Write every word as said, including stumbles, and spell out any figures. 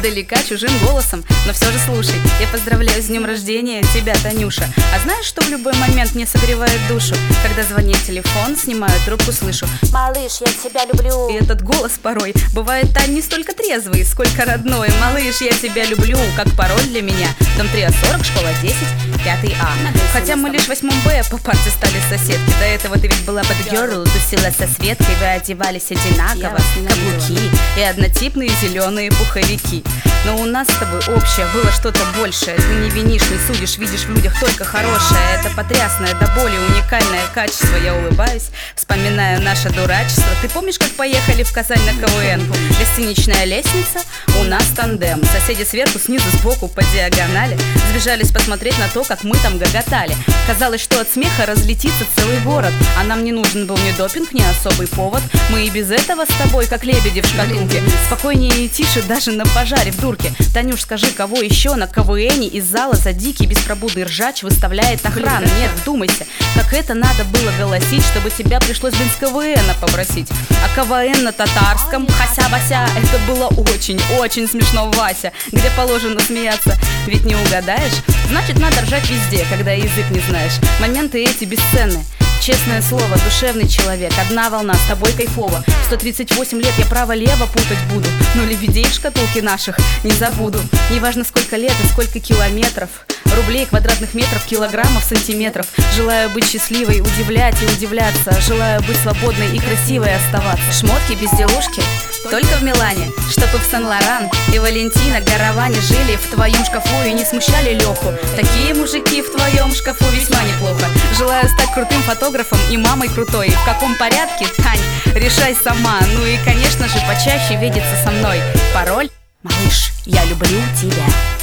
издалека чужим голосом. Но все же слушай, я поздравляю с днем рождения тебя, Танюша. А знаешь, что в любой момент мне согревает душу? Когда звонит телефон, снимаю трубку, слышу: малыш, я тебя люблю. И этот голос порой бывает, Тань, не столько трезвый, сколько родной. Малыш, я тебя люблю, как пароль для меня. Дом три А сорок, школа десять, пятый А. Хотя мы лишь в восьмом Б по парте стали соседки. До этого ты ведь была под герл, тусила со Светкой. Вы одевались одинаково, каблуки и однотипные зеленые пуховики. Но у нас с тобой общее было что-то большее. Ты не винишь, не судишь, видишь в людях только хорошее. Это потрясное, до боли уникальное качество. Я улыбаюсь, вспоминаю наше дурачество. Ты помнишь, как поехали в Казань на КВН? Гостиничная лестница, у нас тандем. Соседи сверху, снизу, сбоку, по диагонали сбежались посмотреть на то, как мы там гоготали. Казалось, что от смеха разлетится целый город. А нам не нужен был ни допинг, ни особый повод. Мы и без этого с тобой, как лебеди в шкатулке, спокойнее и тише даже на пожаре в дурке. Танюш, скажи, кого еще на КВНе из зала за дикий беспробудный ржач выставляет охрана? Нет, вдумайся, как это надо было голосить, чтобы тебя пришлось, блин, с КВНа попросить. А КВН на татарском, хася-бася, это было очень-очень смешно, Вася. Где положено смеяться, ведь не угадаешь. Значит, надо ржать везде, когда язык не знаешь. Моменты эти бесценны. Честное слово, душевный человек, одна волна, с тобой кайфово. Сто тридцать восемь лет я право-лево путать буду, но лебедей в шкатулке наших не забуду. Неважно сколько лет и сколько километров, рублей, квадратных метров, килограммов, сантиметров. Желаю быть счастливой, удивлять и удивляться. Желаю быть свободной и красивой оставаться. Шмотки, безделушки только в Милане, чтобы в Сен-Лоран и Валентина Гараване жили в твоем шкафу и не смущали Леху. Такие мужики в твоем шкафу весьма неплохо. Желаю стать крутым фотографом и мамой крутой. В каком порядке, Тань, решай сама. Ну и, конечно же, почаще видеться со мной. Пароль: малыш, я люблю тебя.